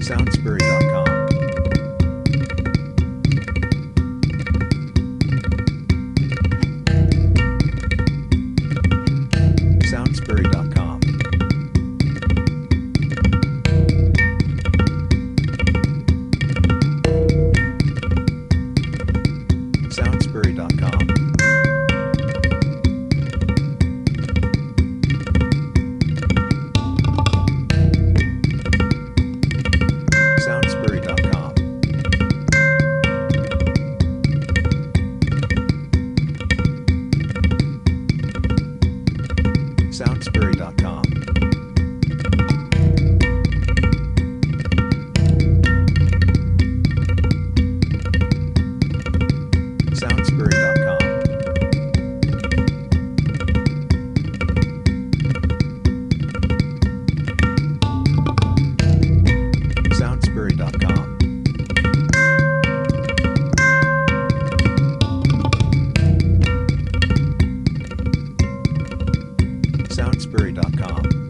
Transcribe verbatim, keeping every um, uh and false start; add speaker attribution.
Speaker 1: Soundsbury dot com. Soundsbury dot com. Soundsbury dot com. Soundsbury dot com. Soundsbury dot com. Soundsbury dot com. Soundsbury dot com. Soundsbury dot com.